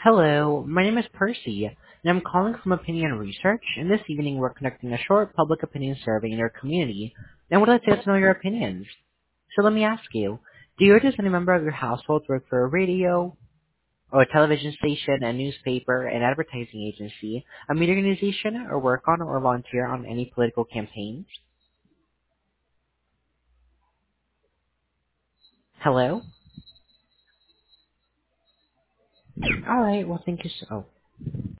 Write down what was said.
Hello, my name is Percy, and I'm calling from Opinion Research, and this evening we're conducting a short public opinion survey in your community, and would like to get to know your opinions. So let me ask you, do you or does any member of your household work for a radio, or a television station, a newspaper, an advertising agency, a media organization, or work on or volunteer on any political campaigns? Hello? Alright, well thank you so